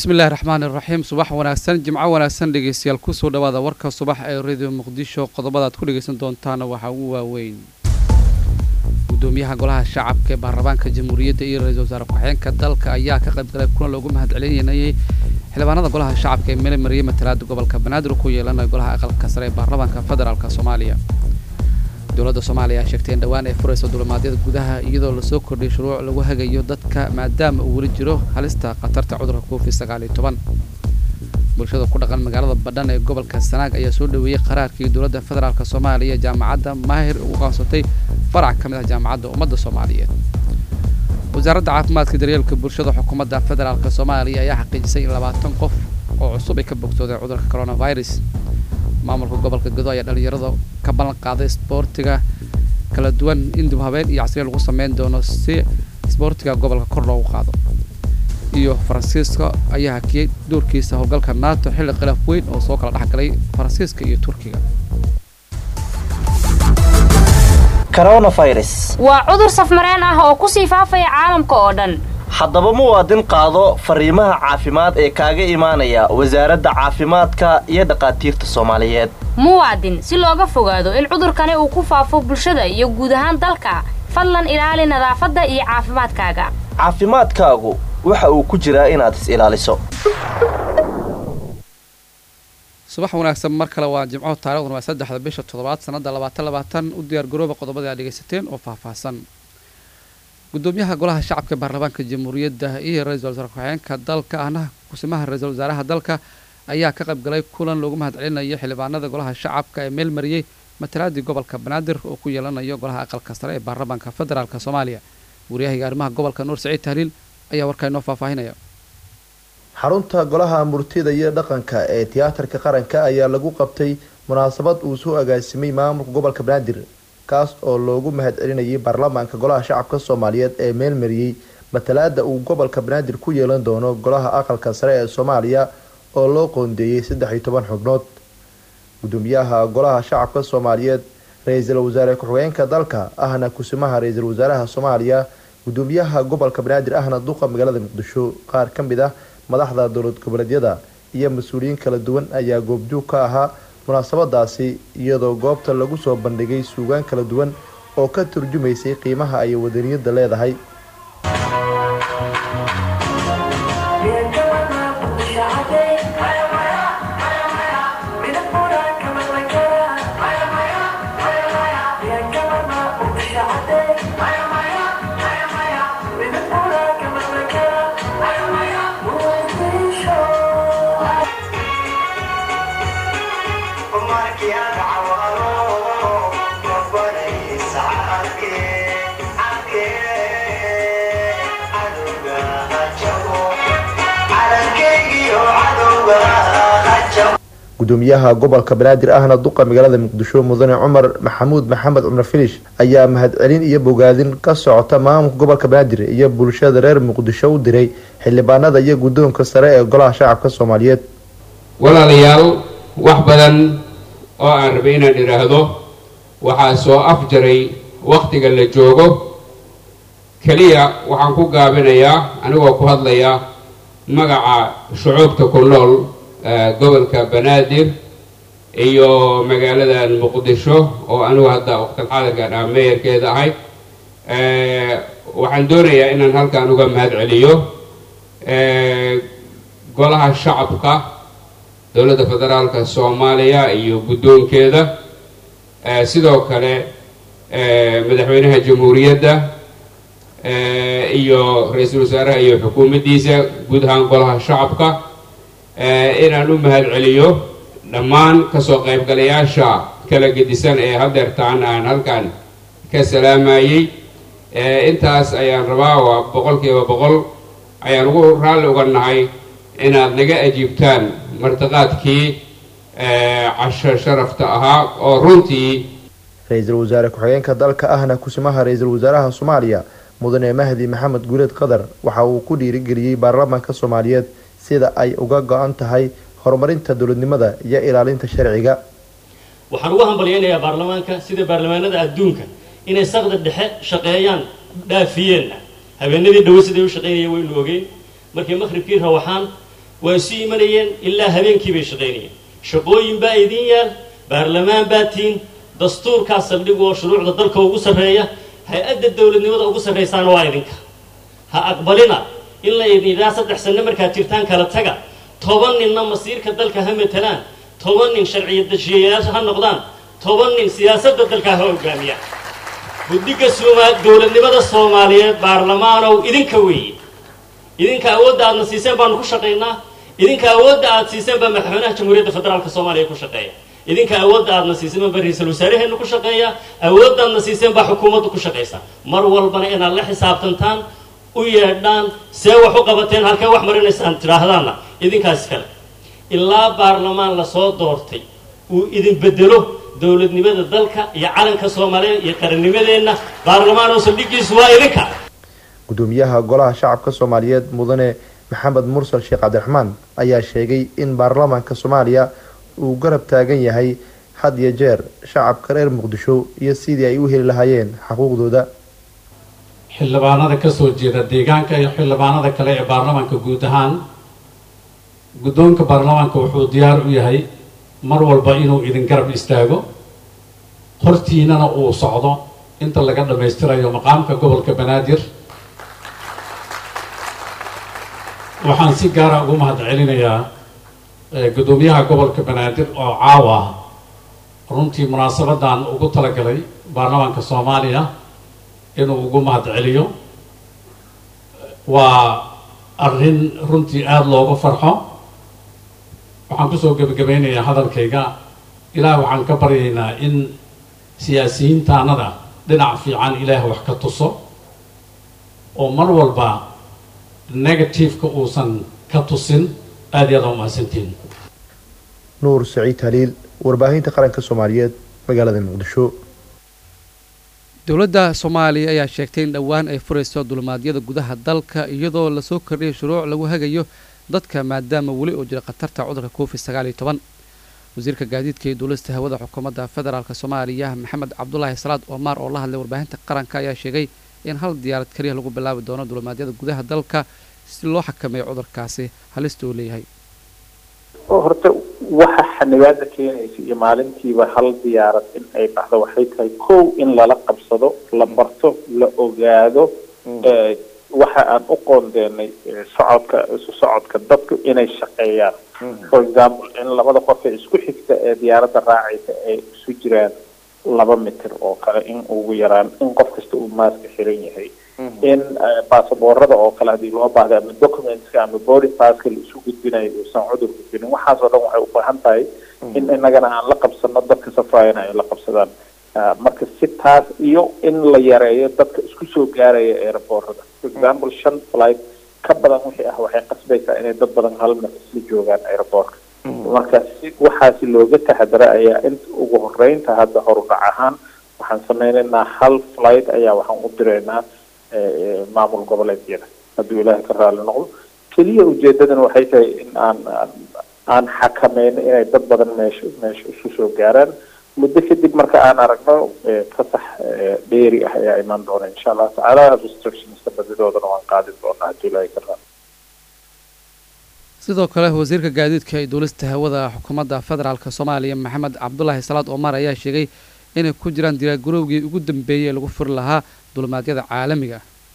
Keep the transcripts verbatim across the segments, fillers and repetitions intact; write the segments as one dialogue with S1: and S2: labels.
S1: بسم الله الرحمن الرحيم صباح وناسن جمعة وناسن دقيسيال كوسو دوادا وركا صباح اي راديو مقديشو قضبادات ku dhageysan doontaan waxa uu waaweyn gudoomiyaha golaha shacabka ee baarlamaanka jamhuuriyadda iyo ra'iisul wasaare ku-xigeenka dalka ayaa ka qayb galay kulan loogu mahadcelinayay xildhibaanada golaha shacabka ee Maryam Matalaad gobolka Banaadir ku yeelanay golaha aqalka sare ee baarlamaanka federaalka Soomaaliya dowladda Soomaaliya sheegtay in dhawaan ay furayso duulimaadyada gudaha iyadoo la soo kordhiyay shuruuc lagu hagayo dadka maadaama uu wali jiro halista khatarta cudurka Covid sagaal iyo toban bulshada ku dhaqan magaalada Badhan ee gobolka Sanaag ayaa soo dhaweeyay qaraarkii dowladda federaalka Soomaaliya jaamacadda Maahir ugu qansatay farac kamid ah jaamacadda ummadda Soomaaliyeed wasaaradda caafimaadka daryeelka bulshada xukuumadda federaalka Soomaaliya ayaa xaqiijisay in labaatan qof oo cusub ay ka bogtooday cudurka coronavirus maamulka gobolka Gedo ayaa dhalinyarada ka ballan qaaday isboortiga kala duwan in dib habeen iyo casriye lagu sameyn doono si isboortiga gobolka kor loogu qaado iyo Faransiiska ayaa hakiyay doorkiisa howlgalka NATO xilli khilaaf weyn oo soo kala dhaxgalay Faransiiska iyo Turkiga
S2: coronavirus
S3: waa cudur safmareen ah oo ku sii faafaya caalamka oo dhan
S2: haddaba muwaadin qaado fariimaha caafimaad ee kaaga imaanaya wasaaradda caafimaadka iyo dhaqaatiirta Soomaaliyeed
S3: muwaadin si looga fogaado in cudurkani uu ku faafo bulshada iyo guud ahaan dalka fadlan ilaali nadaafadda iyo caafimaadkaaga
S2: caafimaadkaagu waxa uu ku jiraa inaad is ilaaliso
S1: subax wanaagsan mar kale waa jimco taariikhdu waa saddexda bisha toddobaad sanada labaatan labaatan u diyaar garooba qodobada aad dhageysateen oo faahfaahsan gudoomiyaha golaha shacabka baarlamaanka jamhuuriyadda iyo ra'iisul wasaare ku-xigeenka dalka ahna kusimaha ra'iisul wasaaraha dalka ayaa ka qayb galay kulan loogu mahadcelinayo xildhibaanada golaha shacabka ee meel mariyay matalaadii gobolka Banaadir oo ku yeelanayo golaha aqalka sare ee baarlamaanka federaalka Soomaaliya wariyaha arrimaha gobolka Nuur Saciid Tahliil ayaa warkayno faahfaahinaya
S4: xarunta golaha murtida iyo dhaqanka ee tiyaatarka qaranka ayaa lagu qabtay munaasabad uu soo agaasimay maamulka gobolka Banaadir kaas oo loogu mahadcelinayay baarlamaanka golaha shacabka Soomaaliyeed ee meel mariyay matalaada uu gobolka Banaadir ku yeelan doono golaha aqalka sare ee Soomaaliya oo loo qoondeeyay saddex iyo toban xubnood gudoomiyaha golaha shacabka Soomaaliyeed ra'iisul wasaare ku-xigeenka dalka ahna kusimaha ra'iisul wasaaraha Soomaaliya gudoomiyaha gobolka Banaadir ahna duqa magaalada Muqdisho qaar kamid ah madaxda dowlad goboleedyada iyo mas'uuliyiin kala duwan ayaa goobjoog ka ahaa munaasabadaasi iyadoo goobta lagu soo bandhigay suugaan kala duwan oo ka turjumaysay qiimaha ay wadaniyada leedahay gudoomiyaha gobolka Banaadir ahna duqa magaalada Muqdisho mudane Umar Maxamuud Maxamed Umar Filish ayaa mahadcelin iyo bogaadin ka socota maamulka gobolka Banaadir iyo bulshada reer Muqdisho u diray xildhibaanada iyo gudoonka sare ee golaha shacabka Soomaaliyeed
S5: walaalayaal wax badan oo aan rabay inaan iraahdo waxa soo afjaray waqtiga la joogo kaliya waxaan ku gaabinayaa anigoo ku hadlaya magaca shucuubta ku nool gobolka Banaadir iyo magaalada Muqdisho oo anigu hadda waqti xaadirkan ah meeyarkeeda ahay ee waxaan doonayaa inaan halkaan uga mahadceliyo ee golaha shacabka dowladda federaalka Soomaaliya iyo gudoonkeeda ee sidoo kale ee madaxweynaha jamhuuriyadda ee iyo ra'iisul wasaaraha iyo xukuumaddiisa guud ahaan golaha shacabka inaan u mahadceliyo dhammaan ka soo qaybgalayaasha kala gedisan ee hadeertaan aan halkaan ka salaamayay intaas ayaan rabaa waa boqolkiiba boqol ayaan ugu raalli uga nahay inaad naga ajiibtaan martiqaadkii casho sharafta ahaa oo runtii
S4: ra'iisul wasaare ku-xigeenka dalka ahna kusimaha ra'iisul wasaaraha Soomaaliya mudane Mahdi Maxamed Guuleed Qadar waxa uu ku dhiirigeliyay baarlamaanka Soomaaliyeed sida ay uga go'an tahay horumarinta dawladnimada iyo ilaalinta sharciga
S6: waxaan ugu hambalyeeynaa baarlamaanka sida baarlamaanada adduunka inay saqda dhexe shaqeeyaan dhaafiyeen habeenadii dhaw sidii u shaqeynayay waynu ogeyn markii maqribkii rawaxaan waa isu imanayeen ilaa habeenkii bay shaqaynayeen shaqooyin baa idin yaal baarlamaan baa tiin dastuurkaas saldhig oo shuruucda dalka ugu sarreeya hay-adda dowladnimada ugu sarraysaana waa idinka ha aqbalina in la idin yidhaha saddex sano markaad jirtaan kala taga toban ninna masiirka dalka ha matalaan toban nin sharciya dashiyayaasha ha noqdaan toban nin siyaasadda dalka ha hogaamiyaan guddiga dowladnimada soomaaliyeed baarlamaanow idinka weeye idinka awoodda aadna siiseen baanu ku shaqaynaa idinka awoodda aad siiseen baa madaxweynaha jamhuuriyadda federaalka soomaaliya ku shaqeeya idinka awoodda aadna siiseen baa ra-iisul wasaaraheenna ku shaqeeya awoodda aadna siiseen baa xukuumaddu ku shaqaysa mar walbana inaad la xisaabtantaan u yeedhaan see wax u qabateen halkee wax marinaysaan tidhaahdaanna idinkaas kale ilaa baarlamaan lasoo doortay uu idin bedelo dowladnimada dalka iyo calanka soomaaliya iyo qarannimadeenna baarlamaan oo saldhigiisu waa idinka
S4: gudoomiyaha golaha shacabka soomaaliyeed mudane maxamed mursal sheekh cabdiraxmaan ayaa sheegay in baarlamaanka soomaaliya uu garab taagan yahay had iyo jeer shacabka reer muqdisho iyo sidii ay u heli lahaayeen xuquuqdooda
S7: xildhibaanada ka soo jeeda deegaanka iyo xildhibaanada kale ee baarlamaanka guud ahaan guddoonka baarlamaanka wuxuu diyaar u yahay mar walba inuu idin garab istaago hortiinana uu socdo inta laga dhammaystirayo maqaamka gobolka banaadir waxaan si gaara ugu mahad celinayaa gudoomiyaha gobolka banaadir oo caawa runtii munaasabadan ugu talagalay baarlamaanka soomaaliya inuu ugu mahad celiyo waa arrin runtii aada loogu farxo waxaan kusoo gebagabeynayaa hadalkayga ilaah waxaan ka baryaynaa in siyaasiyiintaanada dhinac fiican ilaah wax ka tuso oo mar walba negativeka uusan ka tusin aada iyo aada umahadsantiin
S4: nuur saciid haliil warbaahinta qaranka soomaaliyeed magaalada muqdisho
S1: dowladda soomaaliya ayaa sheegtay in dhowaan ay furayso dulmaadyada gudaha dalka iyadoo lasoo kordhiyay shuruuc lagu hagayo dadka maadaama weli oo jira khatarta cudurka covid sagaal iyo toban wasiirka gaadiidka iyo duulista hawada xukuumadda federaalk soomaaliya maxamed cabdulaahi salaad omaar oo la hadlay warbaahinta qaranka ayaa sheegay in hal diyaarad keliya lagu bilaabi doono dulmaadyada gudaha dalka si loo xakameeyo cudurkaasi halista uu leeyahay
S8: horta waxa xanibaada keenaysa iyo maalintiiba hal diyaarad in ay baxdo waxay tahay kow in lala qabsado la barto la ogaado waxa aan u qoondeenay socodka isu socodka dadku inay shaqeeyaan for example in labada qof ee isku xigta ee diyaaradda raacaysa ay isu jiraan laba mitir oo kale in ugu yaraan in qof kasta uu maaska xiran yahay in baasaboorada oo kale haddii loo baahday ama documentska ama body passka la isu gudbinayo uusan cudur gudbinin waxaas oo dhan waxay u baahan tahay in inagana aan la qabsano dadka safraayana ay la qabsadaan marka si taas iyo in la yareeyo dadka isku soo gaaraya airboorada for example shan flight ka badan wixii ah waxay qasbaysaa inay dad badan hal mar isla joogaan airboortka marka si waxaasi looga taxadara ayaa inta ugu horeynta hadda horudhac ahaan waxaan sameynaynaa hal flight ayaa waxaan u diraynaa maamul goboleedyada hadduu ilaahay ka raali noqdo keliya ujeedadana waxay tahay in aan aan xakameyno inay dad badan meesha meesha isu soo gaaraan muddo kadib marka aan aragno fasax dheeri ah ayaa imaan doona insha allah tacaala restrictionska badidoodana waan qaadi doonaa hadduu ilaahay ka raali
S1: sidoo kale wasiirka gaadiidka iyo duulista hawada xukuumadda federaalk soomaaliya maxamed cabdulaahi salaad omaar ayaa sheegay inay ku jiraan diyaargarowgii ugu dambeeyey ee lagu furi lahaa dulmaadyada caalamiga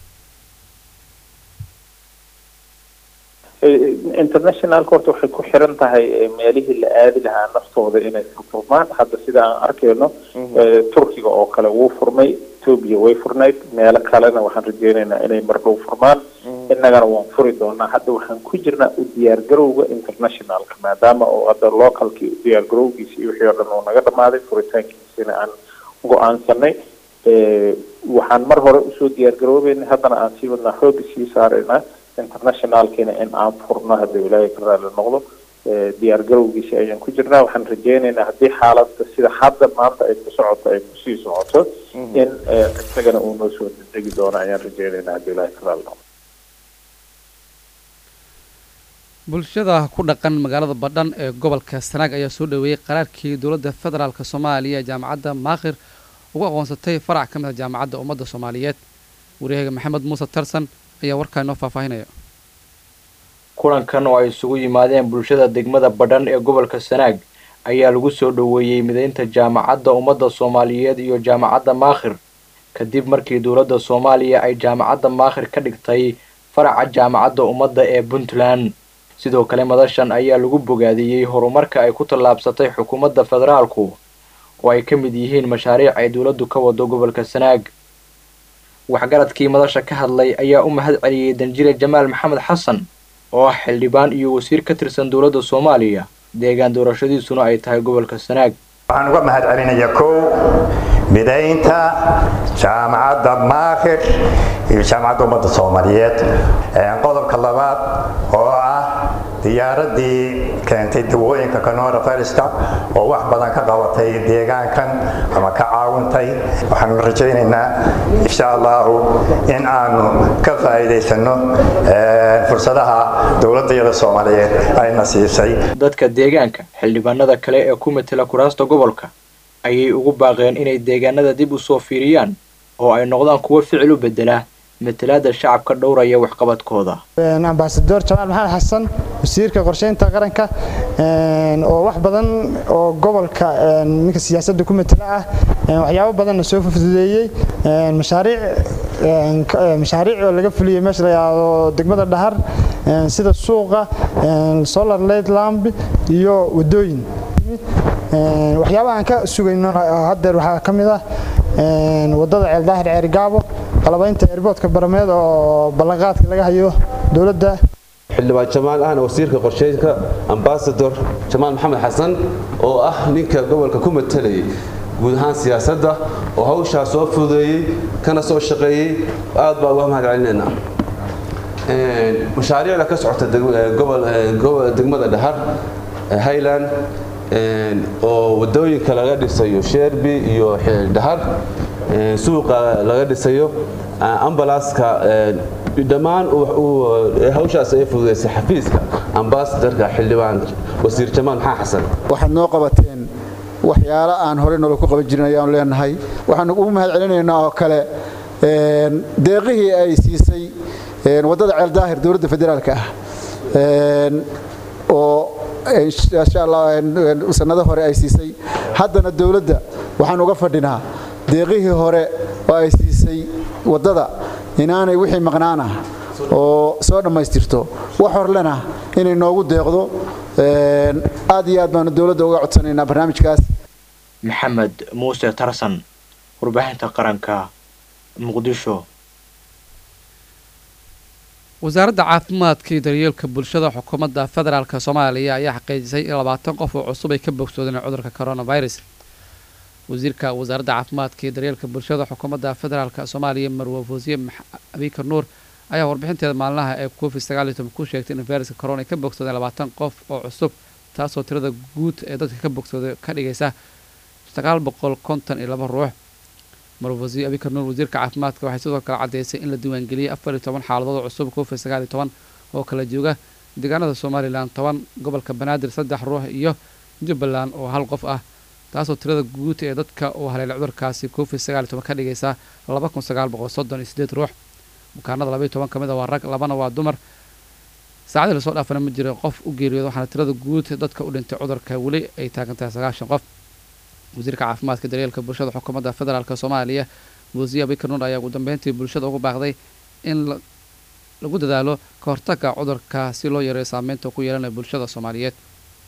S8: internationalka horta waxay ku xiran tahay meelihii la aadi lahaa naftooda inay furfurmaan hadda sida aan arkayno turkiga oo kale wuu furmay etoobiya way furnayd meelo kalena waxaan rajeynaynaa inay mardhow furmaan innagana waan furi doonaa hadda waxaan ku jirnaa u diyaargarowga internationalka maadaama oo hadda localkii u diyaargarowgiisa iyo wixii oo dhan uu naga dhamaaday furitaankiisina aan go-aansanay waxaan mar hore usoo diyaargaroobeynay haddana aan sii wadnaa xooga sii saaraynaa internationalkiina in aan furno haddii ilaahay ka raali noqdo diyaargarowgiisa ayaan ku jirnaa waxaan rajeynaynaa haddii xaaladda sida hadda maanta ay ku socoto ay kusii socoto in isagana uu noo soo degdegi doono ayaan rajeynaynaa haddii ilaahay ka raali noqdo
S1: bulshada ku dhaqan magaalada badhan ee gobolka sanaag ayaa soo dhaweeyey qaraarkii dowladda federaalk soomaaliya ee jaamacadda maakhir ugu aqoonsatay farac ka mid a jaamacadda ummadda soomaaliyeed waryahaga maxamed muuse tarsan ayaa warkaa inoo faahfaahinaya
S2: kulankan oo ay isugu yimaadeen bulshada degmada badhan ee gobolka Sanaag ayaa lagu soo dhaweeyay mideynta jaamacadda ummadda Soomaaliyeed iyo jaamacadda Maakhir kadib markii dowladda Soomaaliya ay jaamacadda Maakhir ka dhigtay faraca jaamacadda ummadda ee Puntland. sidoo kale madashan ayaa lagu bogaadiyay horumarka ay ku tallaabsatay xukuumadda federaalku oo ay ka mid yihiin mashaariic ay dowladdu ka wado gobolka Sanaag. waxgaradkii madasha ka hadlay ayaa u mahad celiyay Danjire Jamaal Maxamed Xasan oo ah xildhibaan iyo wasiir ka tirsan dowladda Soomaaliya deegaan doorashadiisuna ay tahay gobolka Sanaag.
S9: waxaan uga mahad celinayaa kow mideynta jaamacadda Maakhir iyo jaamacadda ummadda Soomaaliyeed. qodobka labaad oo ah diyaaradii keentay dawooyinka coronaviruska oo wax badan ka qabatay deegaankan ama ka caawintay. waxaan rajaynaynaa insha Allah in aanu ka faa'iideysano fursadaha dowladda Soomaaliyeed ayna siisay.
S2: dadka deegaanka xildhibaanada kale ee ku metela kuraasta gobolka ayay ugu baaqeen inay deegaanada dib u soo fiiriyaan oo ay noqdaan kuwa ficil u bedela matalaada shacabka dhowraya waxqabadkooda.
S10: ambassador Jamaal Maxamed Xasan wasiirka qorsheynta qaranka oo wax badan oo gobolka ninka siyaasadda ku metela ah waxyaabo badan soo fududeeyay mashaariic mashaariic oo laga fuliyay meesha la yiraahdo degmada Dhahar sida suuqa solar light lamp iyo wadooyin. waxyaabaha aan ka sugayno hadda waxa kamid ah wadada Ceel Daahir Ceerigaabo qalabaynta airportka Barameed oo ballanqaadka laga hayo dowladda.
S11: xildhibaan Jamaal ahna wasiirka qorsheynta ambassador Jamaal Maxamed Xasan oo ah ninka gobolka ku metelay guud ahaan siyaasadda oo hawsha soo fududeeyay kana soo shaqeeyay aad baa uga mahad celinaynaa. een mashaariicda ka socota gobol degmada Dhahar Highland oo wadooyinka laga dhisayo Sherbi iyo Dhahar suuqa laga dhisayo ambalaaska dhammaan hawshaas ay fududeysay xafiiska ambassadorka xildhibaan wasiir Jamaal Maxamed Xasan.
S12: waxaad noo qabateen waxyaalo aan hore nolol ku qaban jirin ayaan leenahay. waxaan ugu mahad celinaynaa oo kale deeqihii ay siisay wadada Ceel Daahir dowladda federaalka ah oo insha Allah sanado hore ay siisay. haddana dowladda waxaan uga fadhinaa deeqihii hore oo ay siisay wadada inaanay wixii maqnaana oo soo dhamaystirto wax horlena inay noogu deeqdo. aad iyo aad baan dowladda uga codsanaynaa barnaamijkaas.
S2: Maxamed Muuse Tarsan warbaahinta qaranka Muqdisho.
S1: wasaaradda caafimaadka iyo daryeelka bulshada xukuumadda federaalka Soomaaliya ayaa xaqiijisay in labaatan qof oo cusub ay ka bogsoodeen cudurka coronavirus. wasiirka wasaaradda caafimaadka iyo daryeelka bulshada xukuumadda federaalka Soomaaliya Marwo Fawziye Abikar Nuur ayaa warbixinteeda maalinlaha ee covid sagaal iyo toban ku sheegtay in viruska corona ay ka bogsoodeen labaatan qof oo cusub taasoo tirada guud ee dadka ka bogsooday ka dhigaysa sagaal boqol konton iyo laba ruux. Marwo Fawziye Abikar Nuur wasiirka caafimaadka waxay sidoo kale cadeysay in la diiwaangeliyay afar iyo toban xaaladood cusub covid sagaal iyo toban oo kala jooga deegaanada Somaliland toban gobolka Banaadir saddex ruux iyo Jubbaland oo hal qof ah taasoo tirada guud ee dadka oo haleelay cudurkaasi covid sagaal iyo toban ka dhigaysa laba kun sagaal boqol soddon iyo siddeed ruux. bukaanada laba iyo toban kamid ah waa rag labana waa dumar. saacadii la soo dhaafana ma jiro qof u geeriyooday waxaana tirada guud dadka u dhintay cudurka weli ay taagan tahay sagaashan qof. wasiirka caafimaadka daryeelka bulshada xukuumadda federaalka Soomaaliya Fawziye Abikar Nuur ayaa ugu dambeyntii bulshada ugu baaqday in lagu dadaalo ka hortagga cudurka si loo yareeyo saameynta ku yeelanayo bulshada Soomaaliyeed.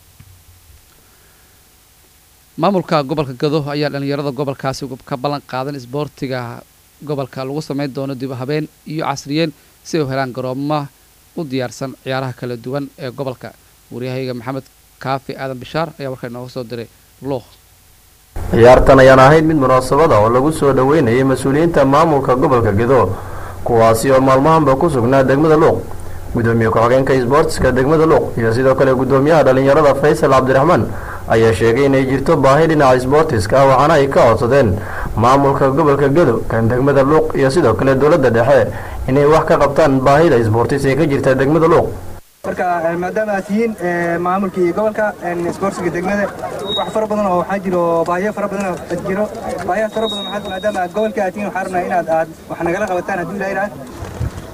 S1: maamulka gobolka Gado ayaa dhalinyarada gobolkaasi ka ballan qaadan isboortiga gobolka lagu sameyn doono dib habeen iyo casriyeen si ay u helaan garoomo u diyaarsan ciyaaraha kala duwan ee gobolka. wariyahayga Maxamed Kaafi Aadan Bishaar ayaa warka inoo soo diray Luuq.
S13: ciyaartan ayaan ahayd mid munaasabada oo lagu soo dhaweynayay mas'uuliyiinta maamulka gobolka Gado kuwaasi oo maalmahanba ku sugnaa degmada Luuq. gudoomiye ku-xigeenka isboortiska degmada Luuq iyo sidoo kale gudoomiyaha dhalinyarada Faysal Cabdiraxmaan ayaa sheegay inay jirto baahi dhinaca isboortiska waxaana ay ka codsadeen maamulka gobolka Gado kan degmada Luuq iyo sidoo kale dowladda dhexe inay wax ka qabtaan baahida isboortis ee ka jirta degmada Luuq.
S14: marka maadaama aad tihiin maamulkii gobolka isboortiga degmada wax fara badan oo waxaa jiro baahiyo fara badan oo jiro baahiyo fara badan waxaa maadaama aad gobolka aad tihiin waxaan rabnaa inaad aad wax nagala qabataan haddii ilaahay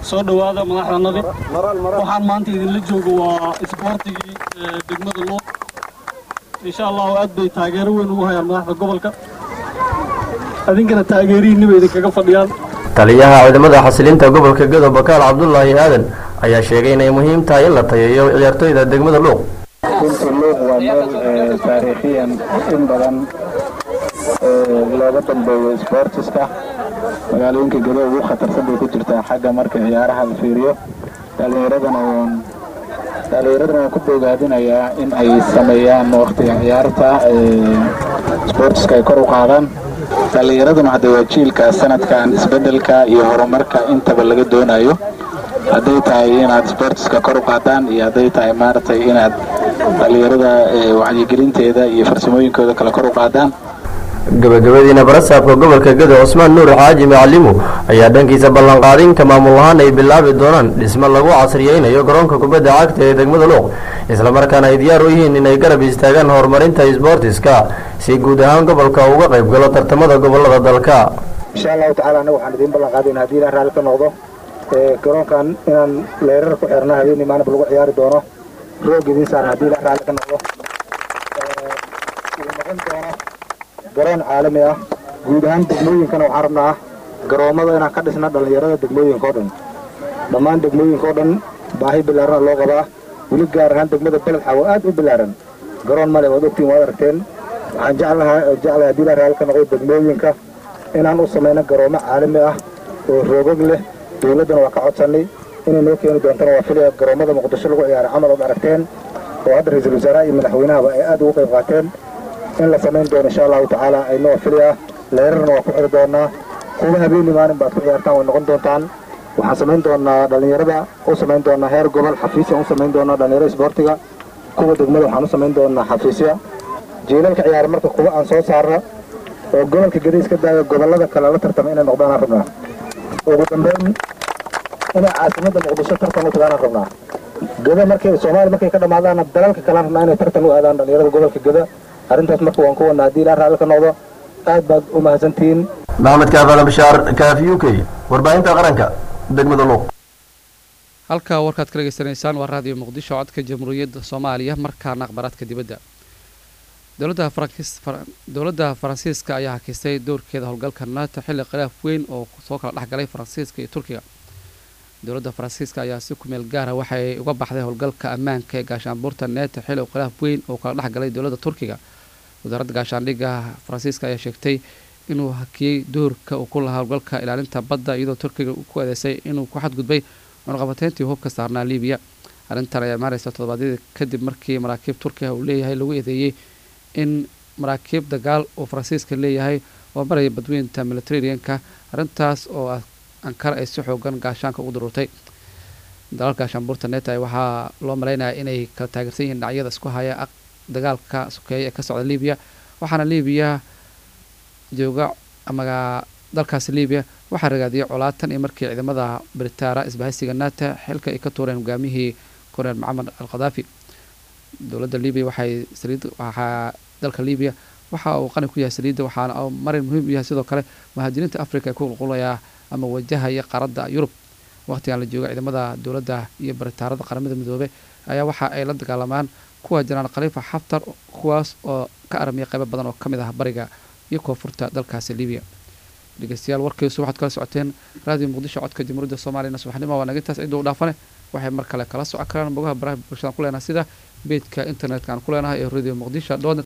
S15: soo dhawaada madaxdanadi waxaan maanta idinla joogo waa isboortigii degmada Luuq insha Allah aad bay taageero weyn ugu hayaan madaxda gobolka adinkana taageerihiinna idinkaga fadhiyaan
S13: taliyaha ciidamada xasilinta gobolka Gedo Bakaal Cabdullaahi Aadan ayaa sheegay inay muhiim tahay in la tayeeyo ciyaartoyda degmada Luuq
S16: Luuq waa meel taariikhiyan in badan looga dambeeyo isboortiska magaalooyinka Gedo ugu khatarsan bay ku jirtaa xagga marka ciyaaraha la fiiriyo dhalinyaradana waan dhalinyaradana waan ku bogaadinayaa in ay sameeyaan waqtiga ciyaarta isboortiska ay kor u qaadaan dhalinyaraduna hadda waa jiilka sanadkan isbedelka iyo horumarka intaba laga doonayo hadday tahay inaad isboortiska kor u qaadaan iyo hadday tahay maaragtay inaad dhalinyarada wacyigelinteeda iyo farsamooyinkooda kala kor u qaadaan
S13: gabagabadiina barasaabka gobolka Gedo Cusmaan Nuur Xaaji Macalimo ayaa dhankiisa ballan qaadinta maamul ahaan ay bilaabi doonaan dhismo lagu casriyeynayo garoonka kubadda cagta ee degmada Luuq isla markaana ay diyaar u yihiin inay garab istaagaan horumarinta isboortiska si guud ahaan gobolka uga qayb galo tartamada gobolada dalka
S16: insha Allah ta'ala anagu waxaan idin ballan qaadayna haddii la raali ka noqdo ee garoonkan inaan leerar ku xirnaa habeenii maalin lagu ciyaari doono roog idin saar haddii la raali ka noqdo garoon caalami ah guud ahaan degmooyinkana waxaan rabnaa garoomada inaan ka dhisna dhalinyarada degmooyinka oo dhan dhammaan degmooyinka oo dhan baahi bilaaran loo qabaa weli gaar ahaan degmada Beledxa waa aad u bilaaran garoon male waad ogtiin waad aragteen waxaan jeclahay jeclahay haddii la raali ka noqdo degmooyinka inaan u sameyno garoomo caalami ah oo roogag leh dowladdana waa ka codsanay inay noo keeni doontana waa filaya garoomada Muqdisho lagu ciyaaro camal oo aragteen oo hadda ra'iisul wasaaraha iyo madaxweynaha ay aad ugu qayb qaateen in la sameyn doono insha Allah ta'ala ay noo filaya leerarna waa ku xiri doonaa kuwa habeenii maalin baad ku ciyaartaan way noqon doontaan waxaan sameyn doonaa dhalinyarada u sameyn doonaa heer gobol xafiisyo u sameyn doonaa dhalinyarada isboortiga kuwa degmada waxaan u sameyn doonaa xafiisyo jiilalka ciyaar marka kuwa aan soo saarno oo gobolka Gedo iska daayo gobolada kale la tartamo inay noqdaan rabnaa ugu dambeyn ina caasimada Muqdisho tartan u tagaan rabnaa Gedo markay Soomaali markay ka dhamaadaan dalalka kale rabnaa inay tartan u aadaan dhalinyarada gobolka Gedo arrintaas marka waan ku wadnaa haddii la raali ka noqdo aad baad u mahadsantihiin
S13: maxamed kaafala bashaar kaafi u k warbaahinta qaranka degmada Luuq
S1: halka warkaad ka dhageysanaysaan waa raadiyo Muqdisho codka jamhuuriyadda Soomaaliya markaana akhbaraadka dibadda dowladda dowladda Faransiiska ayaa hakisay doorkeeda howlgalka NATO xilli khilaaf weyn oo soo kala dhexgalay Faransiiska iyo Turkiga dowladda Faransiiska ayaa si ku meel gaar ah waxay uga baxday howlgalka ammaanka ee gaashaanbuurta NATO xilli khilaaf weyn oo kala dhexgalay dowladda Turkiga wasaaradda gaashaandhigga Faransiiska ayaa sheegtay inuu hakiyay doorka uu ku lahaa howlgalka ilaalinta badda iyadoo Turkiga uu ku adeysay inuu ku xadgudbay cunaqabateyntii hubka saarnaa Liibiya arrintan ayaa maaraysa toddobaadyadii kadib markii maraakiib Turkiga uu leeyahay lagu eedeeyay in maraakiib dagaal oo Faransiiska leeyahay oo maraya badweynta Mediterranean-ka arrintaas oo Ankara ay si xoogan gaashaanka ugu dururtay dalalka gaashaanbuurta NATO waxaa loo maleynayaa inay kala taageersan yihiin dhinacyada isku haya dagaalka sokeeye ee ka socda Liibiya waxaana Liibiya jooga ama dalkaasi Liibiya waxaa ragaadiyay colaatan iyo markii ciidamada Britaara isbahaysiga NATO xilka ay ka tuureen hogaamiyihii Colonel Muammar al-Qaddafi dowladda Liibiya waxay saliid waxa dalka Liibiya waxa uu qani ku yahay saliidda waxaana marin muhiim u yahay sidoo kale muhaajiriinta Afrika ee ku qulqulaya ama wajahaya qaarada Yurub waqtigan la joogo ciidamada dowladda iyo baritaarada qaramada midoobay ayaa waxa ay la dagaalamaan kuwa Janaan Khalifa Haftar kuwaas oo ka armiya qayb badan oo kamid ah bariga iyo koonfurta dalkaasi Liibiya dhageystayaal warkaysu waxaad kala socoteen raadiyo Muqdisho codka jamhuuriyadda Soomaaliya subaxnimo waa nagintaas cidoo dhaafane waxay mar kale kala socon karaan bogaha baraha bulshada ku leenahay sida beedka internetka aan ku leenahay ee radio muqdisho